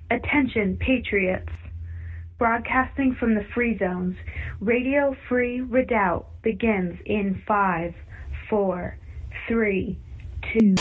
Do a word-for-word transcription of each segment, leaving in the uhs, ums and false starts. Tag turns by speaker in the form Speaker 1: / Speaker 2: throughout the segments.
Speaker 1: Attention, Patriots. Broadcasting from the Free Zones, Radio Free Redoubt begins in five, four, three, two.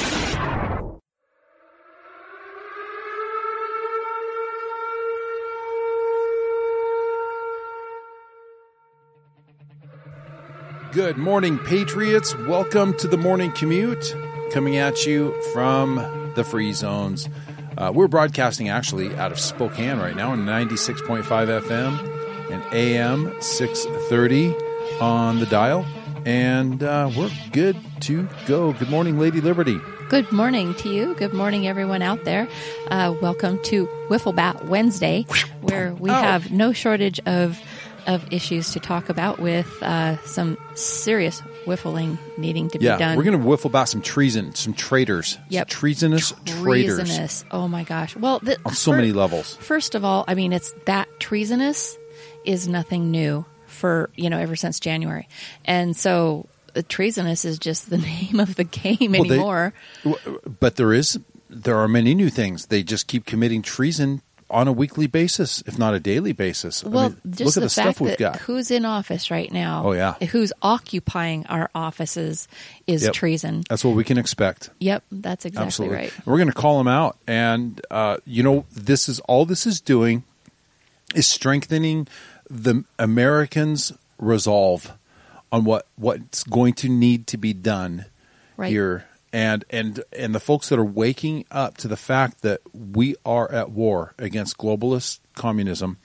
Speaker 2: Good morning, Patriots. Welcome to the Morning Commute, coming at you from the Free Zones. Uh, we're broadcasting actually out of Spokane right now on ninety-six point five F M and A M six thirty on the dial. And uh, we're good to go. Good morning, Lady Liberty.
Speaker 3: Good morning to you. Good morning, everyone out there. Uh, welcome to Wiffle Bat Wednesday, where we
Speaker 2: Ow.
Speaker 3: have no shortage of of issues to talk about with uh, some serious whiffling needing to be
Speaker 2: yeah,
Speaker 3: done.
Speaker 2: We're going to whiffle about some treason, some traitors.
Speaker 3: Yep.
Speaker 2: Some treasonous traitors.
Speaker 3: Treasonous. Oh, my gosh. Well, the,
Speaker 2: on so
Speaker 3: for,
Speaker 2: many levels.
Speaker 3: First of all, I mean, it's that treasonous is nothing new for, you know, ever since January. And so the treasonous is just the name of the game well, anymore.
Speaker 2: They, but there is, there are many new things. They just keep committing treason on a weekly basis, if not a daily basis.
Speaker 3: Well,
Speaker 2: I mean,
Speaker 3: just
Speaker 2: look
Speaker 3: the,
Speaker 2: at the
Speaker 3: fact
Speaker 2: stuff we've
Speaker 3: that
Speaker 2: got.
Speaker 3: Who's in office right now?
Speaker 2: Oh, yeah.
Speaker 3: Who's occupying our offices is
Speaker 2: yep.
Speaker 3: treason.
Speaker 2: That's what we can expect.
Speaker 3: Yep, that's exactly
Speaker 2: Absolutely.
Speaker 3: right.
Speaker 2: We're going to call them out. And, uh, you know, this is all this is doing is strengthening the Americans' resolve on what, what's going to need to be done
Speaker 3: right.
Speaker 2: here. And, and and the folks that are waking up to the fact that we are at war against globalist communism,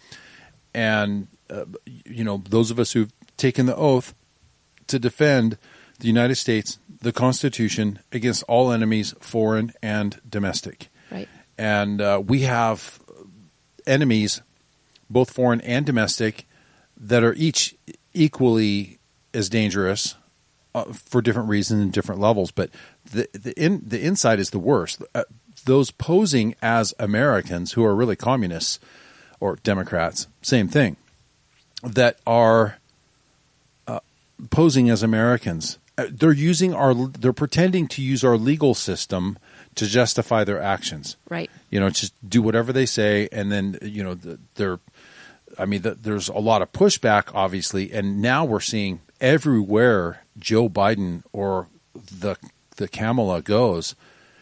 Speaker 2: and uh, you know, those of us who've taken the oath to defend the United States, the Constitution, against all enemies, foreign and domestic.
Speaker 3: Right.
Speaker 2: And uh, we have enemies, both foreign and domestic, that are each equally as dangerous. Uh, for different reasons and different levels, but the the in, the inside is the worst. Uh, those posing as Americans who are really communists or Democrats, same thing, that are uh, posing as Americans. Uh, they're using our, they're pretending to use our legal system to justify their actions.
Speaker 3: Right.
Speaker 2: You know, just do whatever they say, and then you know the, they're. I mean, the, there's a lot of pushback, obviously, and now we're seeing everywhere Joe Biden or the the Kamala goes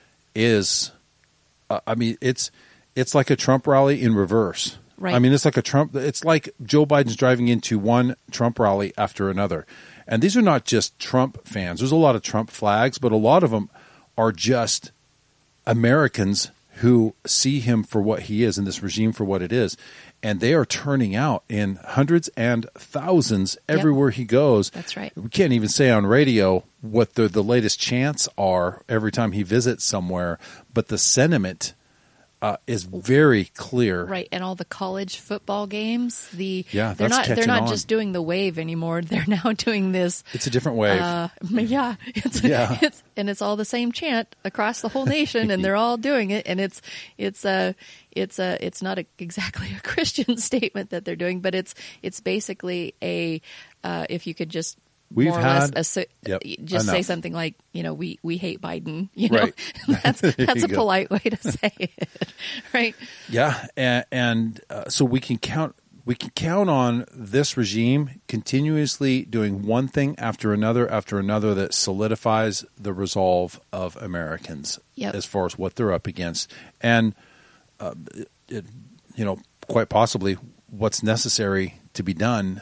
Speaker 2: is, uh, I mean, it's it's like a Trump rally in reverse.
Speaker 3: Right.
Speaker 2: I mean, it's like a Trump. It's like Joe Biden's driving into one Trump rally after another, and these are not just Trump fans. There's a lot of Trump flags, but a lot of them are just Americans who see him for what he is and this regime for what it is. And they are turning out in hundreds and thousands everywhere
Speaker 3: yep.
Speaker 2: he goes.
Speaker 3: That's right.
Speaker 2: We can't even say on radio what the, the latest chants are every time he visits somewhere, but the sentiment uh, is very clear.
Speaker 3: Right, and all the college football games, the
Speaker 2: yeah,
Speaker 3: they're
Speaker 2: that's
Speaker 3: not they're not
Speaker 2: on.
Speaker 3: just doing the wave anymore. They're now doing this.
Speaker 2: It's a different wave.
Speaker 3: Uh, yeah, it's,
Speaker 2: yeah.
Speaker 3: it's and it's all the same chant across the whole nation, and they're all doing it. And it's it's a it's a it's not a, exactly a Christian statement that they're doing, but it's it's basically a uh, if you could just.
Speaker 2: We've
Speaker 3: more
Speaker 2: had,
Speaker 3: or less, a,
Speaker 2: yep,
Speaker 3: just
Speaker 2: enough.
Speaker 3: say something like, you know, we, we hate Biden. You know,
Speaker 2: right.
Speaker 3: that's that's a
Speaker 2: go.
Speaker 3: polite way to say it, right?
Speaker 2: Yeah, and, and uh, so we can count we can count on this regime continuously doing one thing after another after another that solidifies the resolve of Americans
Speaker 3: yep.
Speaker 2: as far as what they're up against, and uh, it, you know, quite possibly what's necessary to be done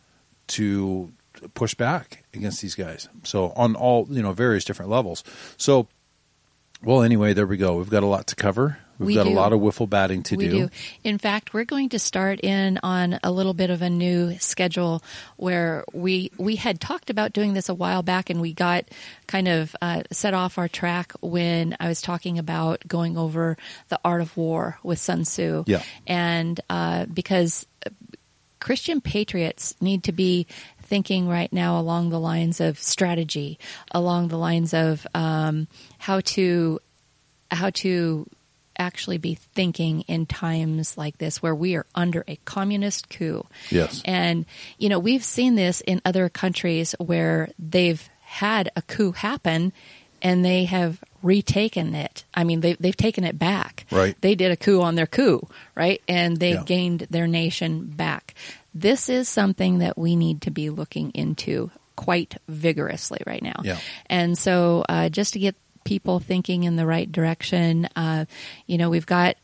Speaker 2: to push back against these guys. So on all, you know, various different levels. So, well, anyway, there we go. We've got a lot to cover. We've
Speaker 3: we
Speaker 2: got
Speaker 3: do.
Speaker 2: a lot of wiffle batting to
Speaker 3: we
Speaker 2: do.
Speaker 3: do. In fact, we're going to start in on a little bit of a new schedule where we we had talked about doing this a while back, and we got kind of uh, set off our track when I was talking about going over the art of war with Sun Tzu.
Speaker 2: Yeah.
Speaker 3: And uh, because Christian patriots need to be thinking right now along the lines of strategy, along the lines of um, how to how to actually be thinking in times like this where we are under a communist coup.
Speaker 2: Yes.
Speaker 3: And, you know, we've seen this in other countries where they've had a coup happen and they have retaken it. I mean, they, they've taken it back.
Speaker 2: Right.
Speaker 3: They did a coup on their coup, right? And they
Speaker 2: Yeah.
Speaker 3: gained their nation back. This is something that we need to be looking into quite vigorously right now.
Speaker 2: Yeah.
Speaker 3: And so uh, just to get people thinking in the right direction, uh, you know, we've got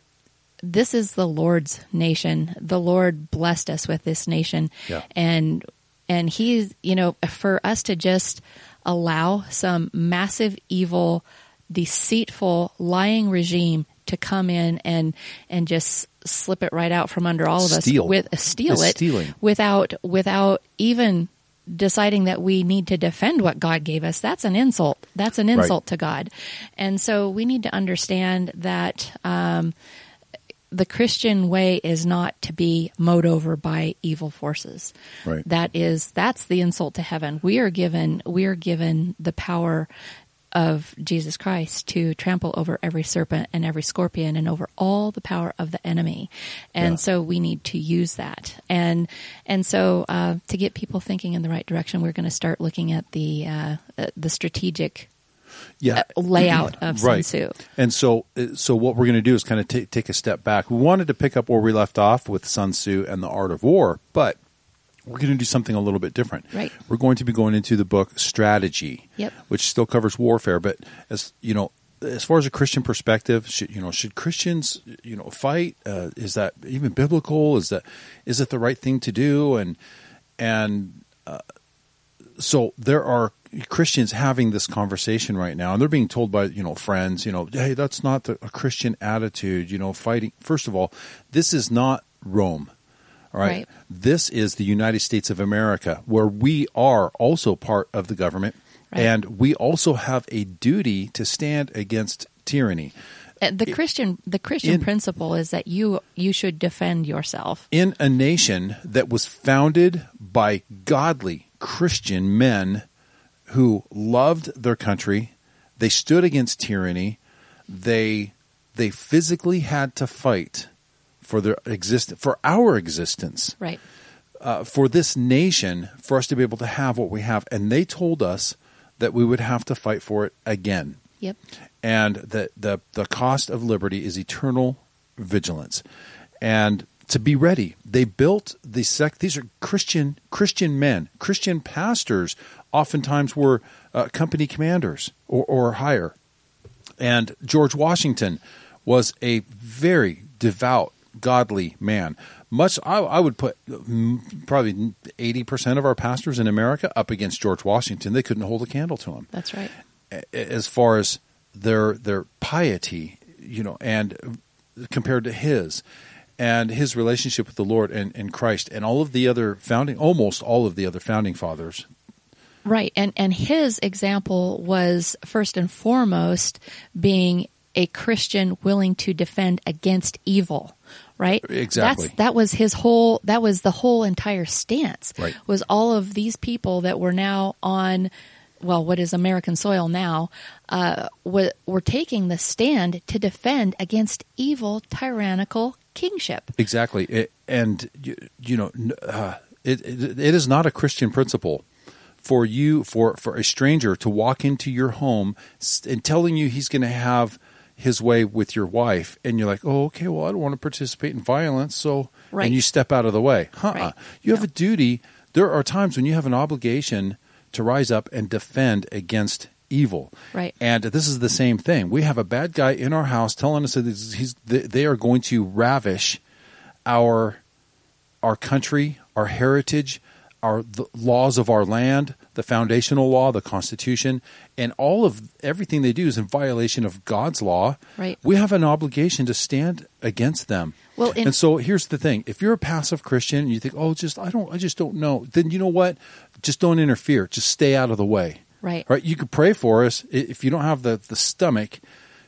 Speaker 3: this is the Lord's nation. The Lord blessed us with this nation.
Speaker 2: Yeah.
Speaker 3: And and he's, you know, for us to just allow some massive, evil, deceitful, lying regime to come in and and just slip it right out from under all of
Speaker 2: Steal.
Speaker 3: us with uh, steal
Speaker 2: It's
Speaker 3: it
Speaker 2: stealing.
Speaker 3: without without even deciding that we need to defend what God gave us. That's an insult. That's an insult
Speaker 2: Right.
Speaker 3: to God. And so we need to understand that um, the Christian way is not to be mowed over by evil forces.
Speaker 2: Right.
Speaker 3: That is, that's the insult to heaven. We are given, we are given the power of Jesus Christ to trample over every serpent and every scorpion and over all the power of the enemy. And
Speaker 2: Yeah.
Speaker 3: so we need to use that. And, and so, uh, to get people thinking in the right direction, we're going to start looking at the, uh, the strategic
Speaker 2: Yeah.
Speaker 3: layout of
Speaker 2: Right.
Speaker 3: Sun Tzu.
Speaker 2: And so, uh, so what we're going to do is kind of take take a step back. We wanted to pick up where we left off with Sun Tzu and the Art of War, but we're going to do something a little bit different.
Speaker 3: Right.
Speaker 2: We're going to be going into the book Strategy,
Speaker 3: Yep.
Speaker 2: which still covers warfare, but as you know, as far as a Christian perspective, should you know should Christians you know fight? Uh, is that even biblical? Is that is it the right thing to do? And and uh, so there are Christians having this conversation right now, and they're being told by, you know, friends, you know, hey, that's not the, a Christian attitude, you know, fighting. First of all, this is not Rome, all right?
Speaker 3: Right.
Speaker 2: This is the United States of America, where we are also part of the government,
Speaker 3: Right.
Speaker 2: and we also have a duty to stand against tyranny.
Speaker 3: Uh, The Christian, the Christian
Speaker 2: in-
Speaker 3: principle is that you, you should defend yourself.
Speaker 2: In a nation that was founded by godly Christian men who loved their country, they stood against tyranny, they they physically had to fight for their exist for our existence,
Speaker 3: Right.
Speaker 2: uh, for this nation, for us to be able to have what we have, and they told us that we would have to fight for it again,
Speaker 3: Yep.
Speaker 2: and that the the cost of liberty is eternal vigilance, and to be ready. They built the sect. These are Christian Christian men, Christian pastors. Oftentimes were uh, company commanders or, or higher. And George Washington was a very devout, godly man. Much I, I would put mm, probably eighty percent of our pastors in America up against George Washington. They couldn't hold a candle to him
Speaker 3: That's right.
Speaker 2: as far as their their piety, you know, and compared to his. And his relationship with the Lord and, and Christ and all of the other founding, almost all of the other founding fathers.
Speaker 3: Right. And, and his example was first and foremost being a Christian willing to defend against evil. Right?
Speaker 2: Exactly.
Speaker 3: That's, that was his whole, that was the whole entire stance.
Speaker 2: Right.
Speaker 3: Was all of these people that were now on, well, what is American soil now, uh, were, were taking the stand to defend against evil, tyrannical kingship.
Speaker 2: Exactly. It, and, you, you know, uh, it, it it is not a Christian principle for you, for, for a stranger to walk into your home and telling you he's going to have his way with your wife. And you're like, oh, okay, well, I don't want to participate in violence. So,
Speaker 3: Right.
Speaker 2: and you step out of the way. Uh-uh.
Speaker 3: Right.
Speaker 2: You have a duty. There are times when you have an obligation to rise up and defend against evil.
Speaker 3: Right.
Speaker 2: And this is the same thing. We have a bad guy in our house telling us that he's, they are going to ravish our our country, our heritage, our the laws of our land, the foundational law, the Constitution, and all of everything they do is in violation of God's law.
Speaker 3: Right.
Speaker 2: We have an obligation to stand against them.
Speaker 3: Well, in-
Speaker 2: and so here's the thing: if you're a passive Christian and you think, "Oh, just I don't, I just don't know," then you know what? Just don't interfere. Just stay out of the way.
Speaker 3: Right.
Speaker 2: Right. You could pray for us if you don't have the, the stomach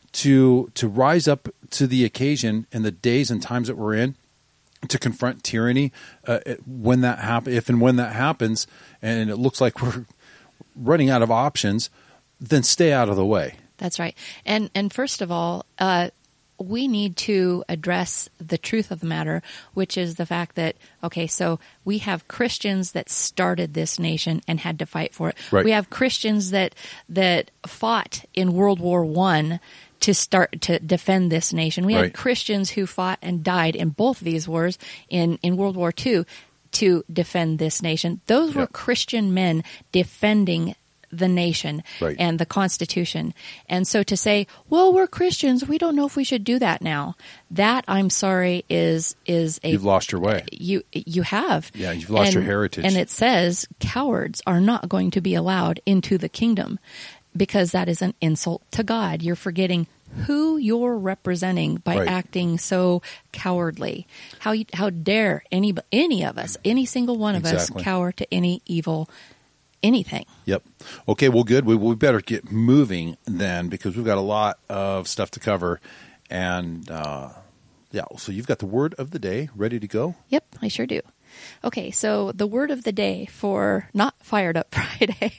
Speaker 2: to to rise up to the occasion in the days and times that we're in to confront tyranny uh, when that happen, if and when that happens, and it looks like we're running out of options, then stay out of the way.
Speaker 3: That's right. And and first of all, uh, we need to address the truth of the matter, which is the fact that, okay, so we have Christians that started this nation and had to fight for it.
Speaker 2: Right.
Speaker 3: We have Christians that that fought in World War One to start to defend this nation. We
Speaker 2: Right.
Speaker 3: had Christians who fought and died in both of these wars in, in World War Two to defend this nation. Those were
Speaker 2: Yep.
Speaker 3: Christian men defending the nation
Speaker 2: Right.
Speaker 3: and the Constitution. And so to say, well, we're Christians, we don't know if we should do that now. That, I'm sorry, is is a
Speaker 2: You've lost your way.
Speaker 3: you you have.
Speaker 2: Yeah, you've lost
Speaker 3: And-
Speaker 2: your heritage.
Speaker 3: And it says cowards are not going to be allowed into the kingdom because that is an insult to God. You're forgetting who you're representing by
Speaker 2: Right. acting
Speaker 3: acting so cowardly. How you, how dare any any of us, any single one of
Speaker 2: Exactly.
Speaker 3: us, cower to any evil anything?
Speaker 2: Yep. Okay, well, good. We, we better get moving then because we've got a lot of stuff to cover. And, uh, yeah, so you've got the word of the day ready to go?
Speaker 3: Yep, I sure do. Okay, so the word of the day for not Fired Up Friday,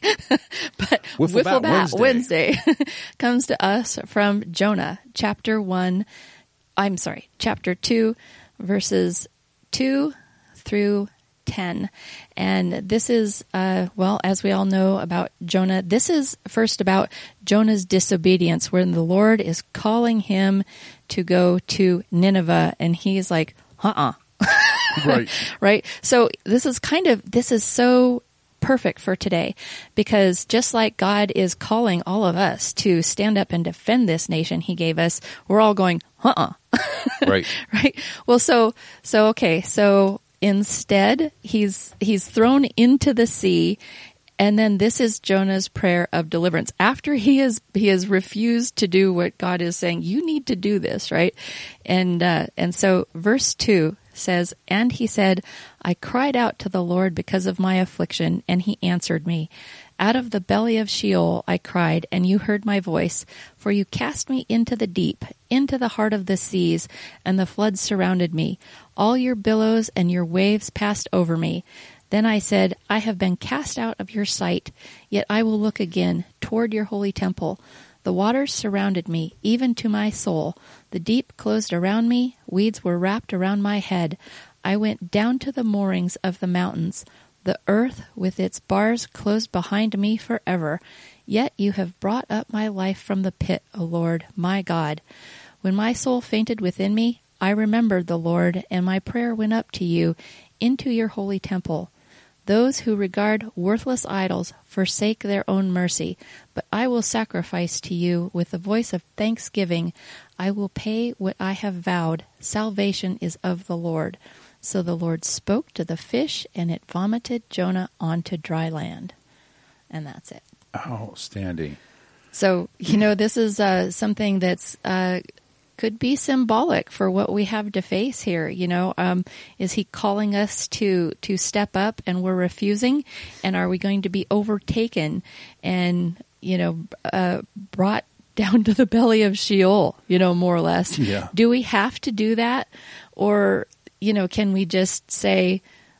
Speaker 3: but
Speaker 2: Wiffle Bat
Speaker 3: Bat
Speaker 2: Wednesday.
Speaker 3: Wednesday comes to us from Jonah, chapter one, I'm sorry, chapter two, verses two through ten. And this is, uh, well, as we all know about Jonah, this is first about Jonah's disobedience, when the Lord is calling him to go to Nineveh, and he's like, uh-uh.
Speaker 2: Right.
Speaker 3: Right? So this is kind of, this is so perfect for today, because just like God is calling all of us to stand up and defend this nation he gave us, we're all going, uh-uh.
Speaker 2: Right.
Speaker 3: Right? Well, so, so, okay, so instead, he's, he's thrown into the sea, and then this is Jonah's prayer of deliverance. After he has, he has refused to do what God is saying, you need to do this, right? And, uh, and so verse two says, and he said, I cried out to the Lord because of my affliction, and he answered me. Out of the belly of Sheol I cried, and you heard my voice, for you cast me into the deep, into the heart of the seas, and the floods surrounded me. All your billows and your waves passed over me. Then I said, I have been cast out of your sight, yet I will look again toward your holy temple. The waters surrounded me, even to my soul. The deep closed around me, weeds were wrapped around my head. I went down to the moorings of the mountains. The earth with its bars closed behind me forever. Yet you have brought up my life from the pit, O Lord, my God. When my soul fainted within me, I remembered the Lord, and my prayer went up to you, into your holy temple. Those who regard worthless idols forsake their own mercy, but I will sacrifice to you with the voice of thanksgiving. I will pay what I have vowed. Salvation is of the Lord. So the Lord spoke to the fish, and it vomited Jonah onto dry land. And that's it.
Speaker 2: Outstanding.
Speaker 3: So, you know, this is uh, something that's uh, could be symbolic for what we have to face here. You know, um, is he calling us to to step up, and we're refusing? And are we going to be overtaken and, you know, uh, brought down to the belly of Sheol, you know, more or less?
Speaker 2: Yeah.
Speaker 3: Do we have to do that? Or, you know, can we just say,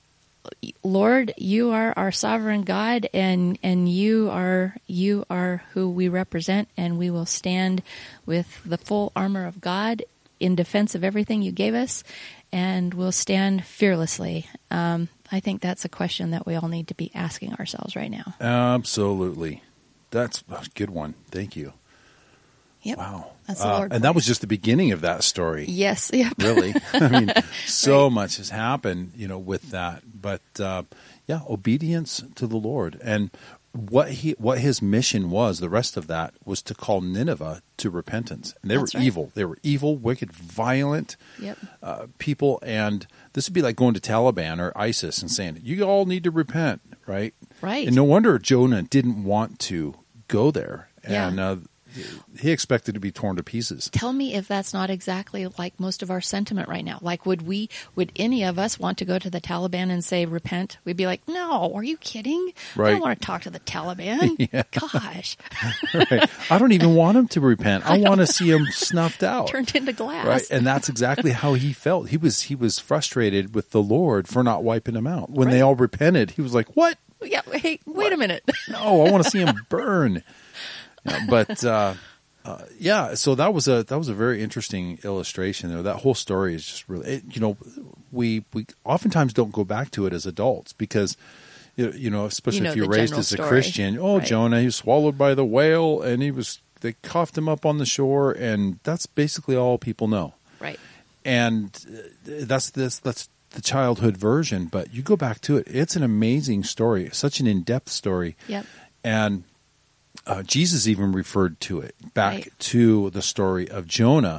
Speaker 3: Lord, you are our sovereign God, and, and you are you are who we represent, and we will stand with the full armor of God in defense of everything you gave us, and we'll stand fearlessly. Um, I think that's a question that we all need to be asking ourselves right now.
Speaker 2: Absolutely. That's a good one. Thank you.
Speaker 3: Yep.
Speaker 2: Wow.
Speaker 3: That's the
Speaker 2: Uh,
Speaker 3: Lord
Speaker 2: and
Speaker 3: for
Speaker 2: that
Speaker 3: you.
Speaker 2: was just the beginning of that story.
Speaker 3: Yes. Yep.
Speaker 2: Really. I mean, so much has happened, you know, with that. But uh, yeah, obedience to the Lord. And what he, what his mission was, the rest of that, was to call Nineveh to repentance. And they
Speaker 3: That's
Speaker 2: were
Speaker 3: right.
Speaker 2: evil. They were evil, wicked, violent
Speaker 3: Yep.
Speaker 2: uh, people. And this would be like going to Taliban or ISIS and saying, you all need to repent, right?
Speaker 3: Right.
Speaker 2: And no wonder Jonah didn't want to go there.
Speaker 3: Yeah.
Speaker 2: And uh, he expected to be torn to pieces.
Speaker 3: Tell me if that's not exactly like most of our sentiment right now. Like, would we, would any of us want to go to the Taliban and say, repent? We'd be like, no, are you kidding? I
Speaker 2: Right.
Speaker 3: don't want to talk to the Taliban.
Speaker 2: Yeah.
Speaker 3: Gosh,
Speaker 2: Right. I don't even want him to repent. I want to see him snuffed out.
Speaker 3: turned into glass.
Speaker 2: Right. And that's exactly how he felt. He was he was frustrated with the Lord for not wiping him out. When they
Speaker 3: Right.
Speaker 2: all repented, he was like, what?
Speaker 3: Yeah, hey, wait a minute.
Speaker 2: No, I want to see him burn. Yeah, but uh, Uh, yeah, so that was a that was a very interesting illustration there. That whole story is just really, it, you know, we we oftentimes don't go back to it as adults because, you know, especially
Speaker 3: You know
Speaker 2: if you're
Speaker 3: the
Speaker 2: raised
Speaker 3: general
Speaker 2: as a
Speaker 3: story.
Speaker 2: Christian. Oh,
Speaker 3: Right.
Speaker 2: Jonah, he was swallowed by the whale, and he was they coughed him up on the shore, and that's basically all people know.
Speaker 3: Right.
Speaker 2: And uh, that's this that's the childhood version. But you go back to it; it's an amazing story, such an in-depth story.
Speaker 3: Yep.
Speaker 2: And uh, Jesus even referred to it back
Speaker 3: Right.
Speaker 2: to the story of Jonah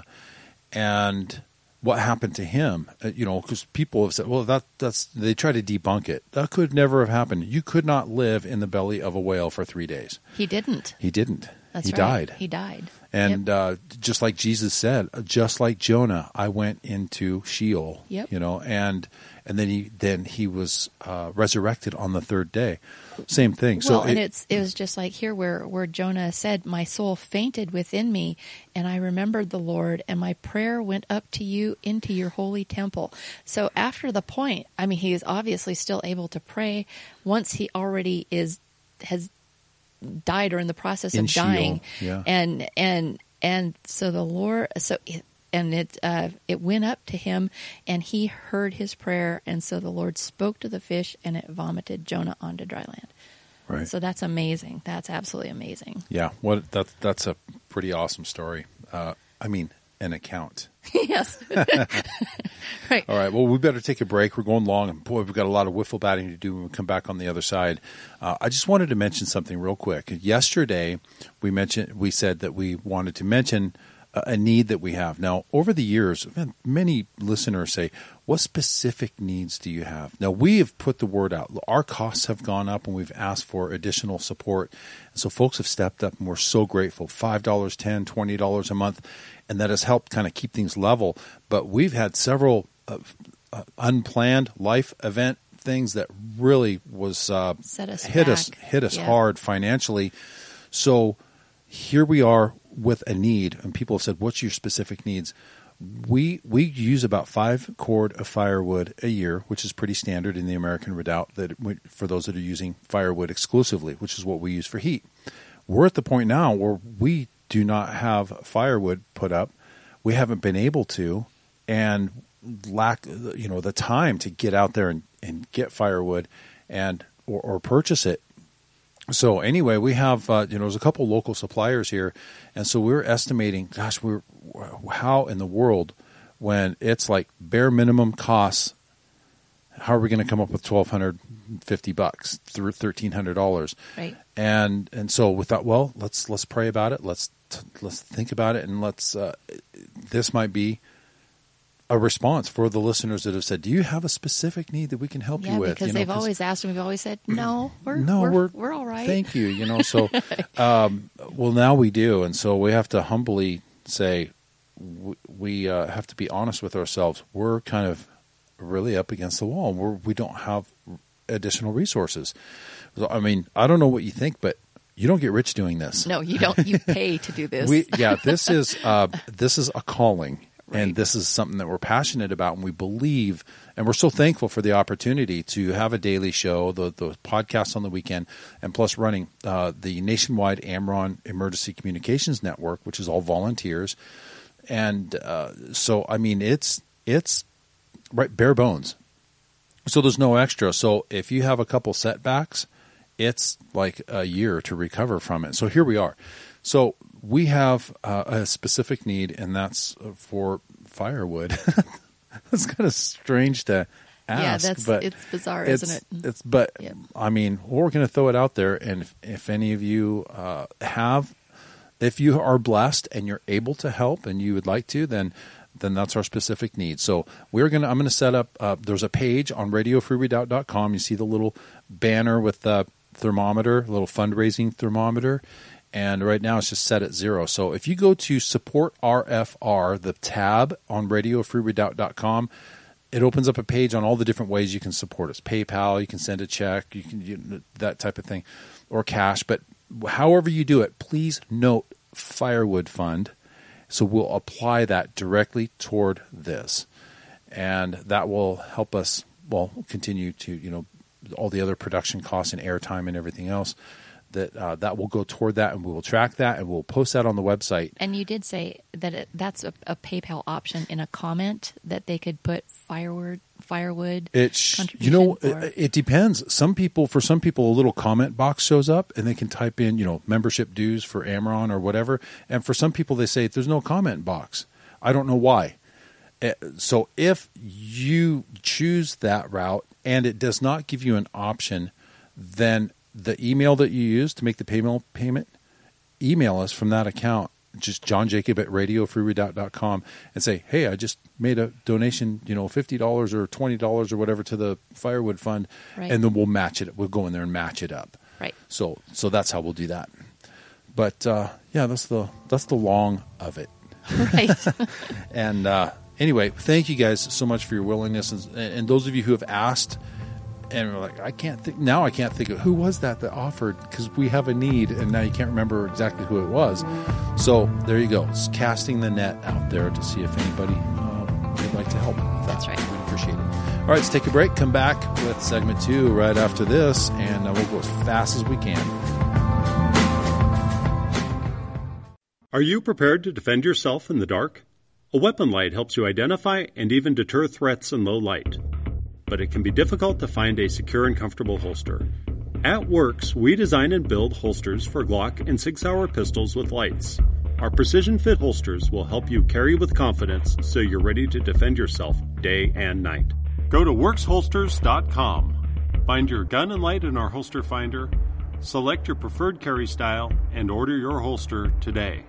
Speaker 2: and what happened to him. Uh, you know, because people have said, "Well, that that's." They try to debunk it. That could never have happened. You could not live in the belly of a whale for three days.
Speaker 3: He didn't.
Speaker 2: He didn't.
Speaker 3: That's
Speaker 2: he
Speaker 3: right.
Speaker 2: died.
Speaker 3: He died.
Speaker 2: And
Speaker 3: Yep.
Speaker 2: uh, just like Jesus said, just like Jonah, I went into Sheol.
Speaker 3: Yep.
Speaker 2: You know, and and then he then he was uh, resurrected on the third day. Same thing.
Speaker 3: Well,
Speaker 2: so
Speaker 3: and
Speaker 2: it-
Speaker 3: it's it was just like here where where Jonah said, "My soul fainted within me, and I remembered the Lord, and my prayer went up to you into your holy temple." So after the point, I mean, he is obviously still able to pray once he already is has died or in the process
Speaker 2: In
Speaker 3: of
Speaker 2: Sheol,
Speaker 3: dying,
Speaker 2: yeah.
Speaker 3: and and and so the Lord so. And it uh, it went up to him, and he heard his prayer. And so the Lord spoke to the fish, and it vomited Jonah onto dry land.
Speaker 2: right.
Speaker 3: So that's amazing. That's absolutely amazing.
Speaker 2: Yeah, what that that's a pretty awesome story. Uh, I mean, an account.
Speaker 3: Yes. Right.
Speaker 2: All right. Well, we better take a break. We're going long, and boy, we've got a lot of wiffle batting to do when we come back on the other side. Uh, I just wanted to mention something real quick. Yesterday, we mentioned we said that we wanted to mention a, a need that we have. Now, over the years, many listeners say, "What specific needs do you have?" Now, we have put the word out. Our costs have gone up, and we've asked for additional support. And so, folks have stepped up, and we're so grateful. Five dollars, ten dollars, twenty dollars a month. And that has helped kind of keep things level. But we've had several uh, uh, unplanned life event things that really was uh,
Speaker 3: Set us
Speaker 2: hit
Speaker 3: back.
Speaker 2: us hit us
Speaker 3: Yeah.
Speaker 2: hard financially. So here we are with a need, and people have said, "What's your specific needs?" We we use about five cord of firewood a year, which is pretty standard in the American Redoubt. That for those that are using firewood exclusively, which is what we use for heat. We're at the point now where we do not have firewood put up. We haven't been able to, and lack you know the time to get out there and, and get firewood and or, or purchase it. So anyway, we have uh, you know there's a couple local suppliers here, and so we're estimating. Gosh, we're how in the world when it's like bare minimum costs. How are we going to come up with twelve hundred fifty bucks through thirteen hundred dollars?
Speaker 3: Right.
Speaker 2: And and so we thought, well, let's let's pray about it. Let's let's think about it, and let's. Uh, this might be a response for the listeners that have said, "Do you have a specific need that we can help
Speaker 3: Yeah,
Speaker 2: you with?"
Speaker 3: because
Speaker 2: You know,
Speaker 3: they've
Speaker 2: 'cause-
Speaker 3: always asked, and we've always said, "No, we're
Speaker 2: no,
Speaker 3: we're,
Speaker 2: we're
Speaker 3: we're all right."
Speaker 2: Thank you. You know, so um, well now we do, and so we have to humbly say we, we uh, have to be honest with ourselves. We're kind of really up against the wall. We're we don't have additional resources. So, I mean, I don't know what you think, but you don't get rich doing this.
Speaker 3: No, you don't. You pay to do this.
Speaker 2: We yeah, this is uh, this is a calling.
Speaker 3: Right.
Speaker 2: And this is something that we're passionate about, and we believe, and we're so thankful for the opportunity to have a daily show, the the podcast on the weekend, and plus running uh, the nationwide Amron Emergency Communications Network, which is all volunteers. And uh, so, I mean, it's it's right bare bones. So there's no extra. So if you have a couple setbacks, it's like a year to recover from it. So here we are. So we have uh, a specific need, and that's for firewood. That's kind of strange to ask,
Speaker 3: yeah, that's
Speaker 2: but
Speaker 3: it's bizarre,
Speaker 2: it's,
Speaker 3: isn't it?
Speaker 2: It's but
Speaker 3: Yep.
Speaker 2: I mean, we're going to throw it out there, and if, if any of you uh, have, if you are blessed and you're able to help, and you would like to, then then that's our specific need. So we're gonna. I'm going to set up. Uh, there's a page on radio free redoubt dot com. You see the little banner with the thermometer, little fundraising thermometer. And right now it's just set at zero. So if you go to support R F R, the tab on radio free redoubt dot com, it opens up a page on all the different ways you can support us. PayPal, you can send a check, you can you, that type of thing, or cash. But however you do it, please note Firewood Fund. So we'll apply that directly toward this. And that will help us, well, continue to, you know, all the other production costs and airtime and everything else that uh, that will go toward that, and we will track that, and we'll post that on the website.
Speaker 3: And you did say that it, that's a, a PayPal option in a comment that they could put firewood, firewood.
Speaker 2: It's
Speaker 3: contribution
Speaker 2: you know
Speaker 3: for.
Speaker 2: it, it depends. Some people, for some people, a little comment box shows up, and they can type in you know membership dues for Amron or whatever. And for some people, they say there's no comment box. I don't know why. So if you choose that route and it does not give you an option, then the email that you use to make the payment payment, email us from that account, just John Jacob at radio free redoubt dot com, and say, hey, I just made a donation, you know, fifty dollars or twenty dollars or whatever to the firewood fund,
Speaker 3: right.
Speaker 2: and then we'll match it. We'll go in there and match it up.
Speaker 3: Right.
Speaker 2: So so that's how we'll do that. But uh, yeah, that's the that's the long of it.
Speaker 3: Right.
Speaker 2: And uh, anyway, thank you guys so much for your willingness, and, and those of you who have asked. And we're like, I can't think now. I can't think of who was that that offered, because we have a need, and now you can't remember exactly who it was. So there you go. It's casting the net out there to see if anybody uh, would like to help with that.
Speaker 3: That's right.
Speaker 2: We'd appreciate it. All right, let's take a break. Come back with segment two right after this, and uh, we'll go as fast as we can.
Speaker 4: Are you prepared to defend yourself in the dark? A weapon light helps you identify and even deter threats in low light. But it can be difficult to find a secure and comfortable holster. At Works, we design and build holsters for Glock and Sig Sauer pistols with lights. Our precision fit holsters will help you carry with confidence so you're ready to defend yourself day and night. Go to works holsters dot com. Find your gun and light in our holster finder, select your preferred carry style, and order your holster today.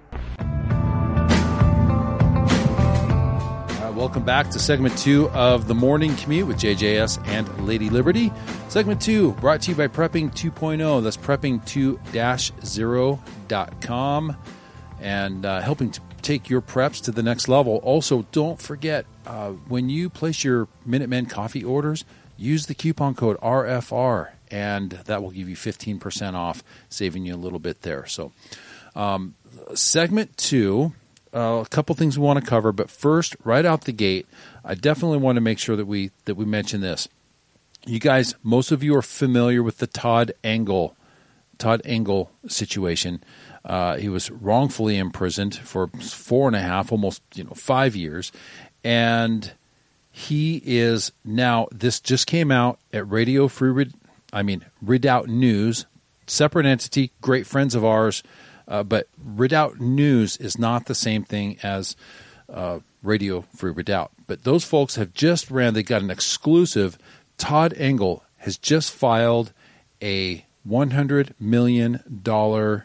Speaker 2: Welcome back to segment two of The Morning Commute with J J S and Lady Liberty. Segment two brought to you by Prepping two point oh. That's prepping two dash zero dot com, and uh, helping to take your preps to the next level. Also, don't forget, uh, when you place your Minutemen coffee orders, use the coupon code R F R, and that will give you fifteen percent off, saving you a little bit there. So, um, segment two... Uh, a couple things we want to cover, but first, right out the gate, I definitely want to make sure that we that we mention this. You guys, most of you are familiar with the Todd Engel, Todd Engel situation. Uh, he was wrongfully imprisoned for four and a half, almost you know five years, and he is now. This just came out at Radio Free. I mean, Redoubt News, separate entity, great friends of ours. Uh, but Redoubt News is not the same thing as uh, Radio Free Redoubt. But those folks have just ran, they got an exclusive. Todd Engel has just filed a one hundred million dollars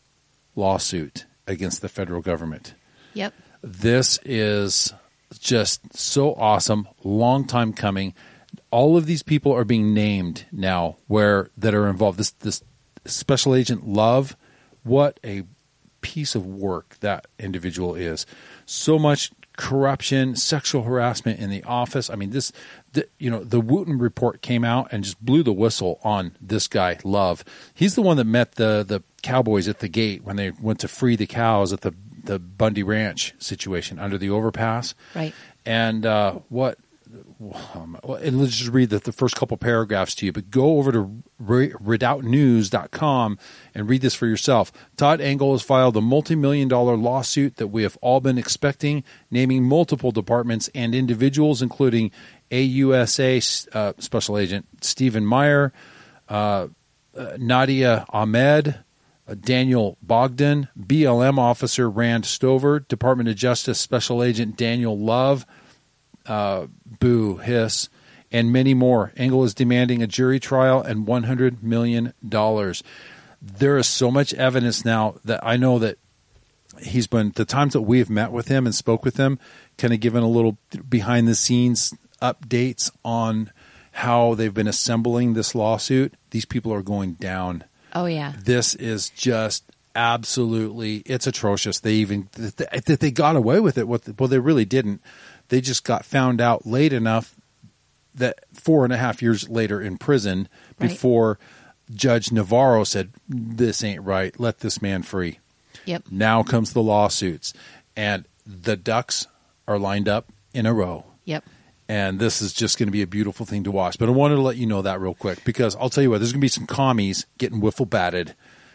Speaker 2: lawsuit against the federal government.
Speaker 3: Yep.
Speaker 2: This is just so awesome, long time coming. All of these people are being named now where that are involved. This, this Special Agent Love, what a piece of work that individual is. So much corruption, sexual harassment in the office. I mean, this, the, you know, the Wooten report came out and just blew the whistle on this guy, Love. He's the one that met the, the cowboys at the gate when they went to free the cows at the, the Bundy Ranch situation under the overpass.
Speaker 3: Right.
Speaker 2: And uh, what... Um, and let's just read the, the first couple paragraphs to you, but go over to redoubt news dot com and read this for yourself. Todd Engel has filed a multi-million dollar lawsuit that we have all been expecting, naming multiple departments and individuals, including A U S A uh, Special Agent Stephen Meyer, uh, uh, Nadia Ahmed, uh, Daniel Bogdan, B L M Officer Rand Stover, Department of Justice Special Agent Daniel Love, Uh, boo, hiss, and many more. Engel is demanding a jury trial and one hundred million dollars. There is so much evidence now that I know that he's been, the times that we've met with him and spoke with him, kind of given a little behind-the-scenes updates on how they've been assembling this lawsuit. These people are going down.
Speaker 3: Oh, yeah.
Speaker 2: This is just absolutely, it's atrocious. They even, that they got away with it. Well, they really didn't. They just got found out late enough that four and a half years later in prison
Speaker 3: right.
Speaker 2: before Judge Navarro said, this ain't right. Let this man free.
Speaker 3: Yep.
Speaker 2: Now comes the lawsuits. And the ducks are lined up in a row.
Speaker 3: Yep.
Speaker 2: And this is just going to be a beautiful thing to watch. But I wanted to let you know that real quick because I'll tell you what, there's going to be some commies getting wiffle batted.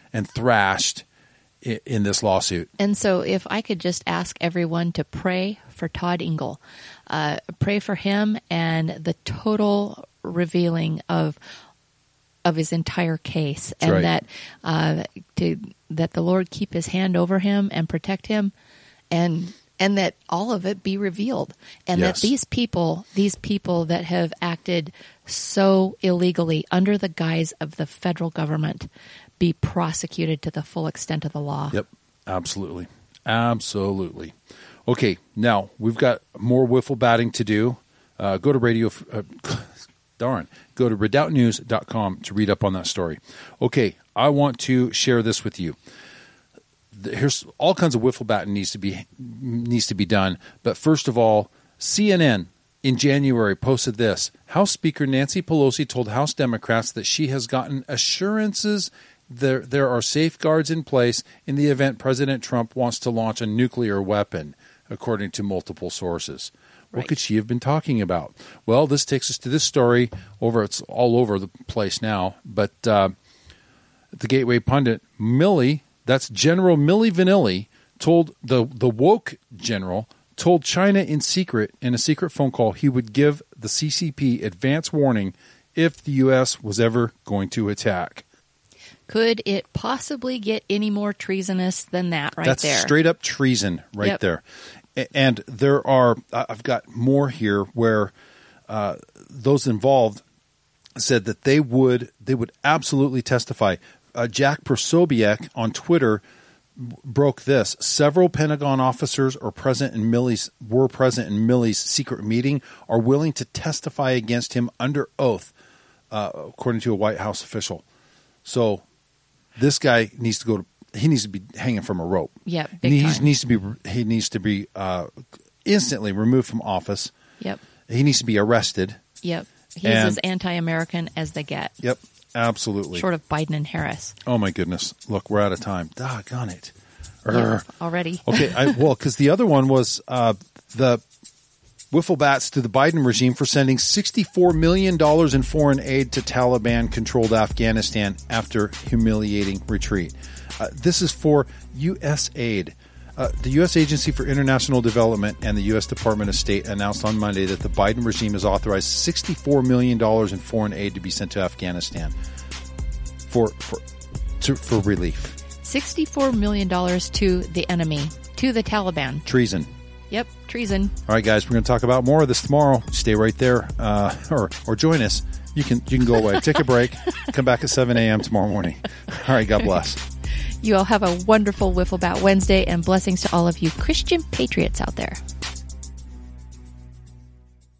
Speaker 2: and thrashed in, in this lawsuit.
Speaker 3: And so if I could just ask everyone to pray for Todd Engel, uh, pray for him and the total revealing of of his entire case,
Speaker 2: That's
Speaker 3: and
Speaker 2: right.
Speaker 3: that uh, to, that the Lord keep his hand over him and protect him, and and that all of it be revealed, and
Speaker 2: Yes.
Speaker 3: that these people, these people that have acted so illegally under the guise of the federal government, be prosecuted to the full extent of the law.
Speaker 2: Yep, absolutely. Absolutely. Okay, now we've got more wiffle batting to do. Uh, go to radio, uh, darn, go to redoubt news dot com to read up on that story. Okay, I want to share this with you. Here's all kinds of wiffle batting needs to be needs to be done. But first of all, C N N in January posted this. House Speaker Nancy Pelosi told House Democrats that she has gotten assurances there there are safeguards in place in the event President Trump wants to launch a nuclear weapon, according to multiple sources. What
Speaker 3: Right.
Speaker 2: could she have been talking about? Well, this takes us to this story. Over, it's all over the place now. But uh, the Gateway pundit Milley, that's General Milli Vanilli, told the the woke general told China in secret in a secret phone call he would give the C C P advance warning if the U S was ever going to attack.
Speaker 3: Could it possibly get any more treasonous than that right
Speaker 2: That's
Speaker 3: there?
Speaker 2: straight up treason right
Speaker 3: Yep.
Speaker 2: there. A- And there are, I- I've got more here where uh, those involved said that they would they would absolutely testify. Uh, Jack Prosobiec on Twitter b- broke this. Several Pentagon officers are present in Milley's were present in Milley's secret meeting, are willing to testify against him under oath, uh, according to a White House official. So this guy needs to go to. He needs to be hanging from a rope.
Speaker 3: Yeah, big
Speaker 2: he
Speaker 3: time.
Speaker 2: needs to be. He needs to be uh, instantly removed from office.
Speaker 3: Yep.
Speaker 2: He needs to be arrested.
Speaker 3: Yep. He's
Speaker 2: And-
Speaker 3: as anti-American as they get.
Speaker 2: Yep, absolutely.
Speaker 3: Short of Biden and Harris.
Speaker 2: Oh my goodness! Look, we're out of time. Doggone it!
Speaker 3: Yeah,
Speaker 2: Urgh.
Speaker 3: already.
Speaker 2: Okay, I, well, because the other one was uh, the wiffle bats to the Biden regime for sending sixty-four million dollars in foreign aid to Taliban-controlled Afghanistan after humiliating retreat. Uh, this is for U S aid. Uh, the U S Agency for International Development and the U S Department of State announced on Monday that the Biden regime has authorized sixty-four million dollars in foreign aid to be sent to Afghanistan for for to, for relief.
Speaker 3: sixty-four million dollars to the enemy, to the Taliban.
Speaker 2: Treason.
Speaker 3: Yep, treason.
Speaker 2: All right, guys, we're going to talk about more of this tomorrow. Stay right there, uh, or or join us. You can you can go away, take a break, come back at seven a.m. tomorrow morning. All right, God bless.
Speaker 3: You all have a wonderful Wiffle Bat Wednesday, and blessings to all of you Christian patriots out there.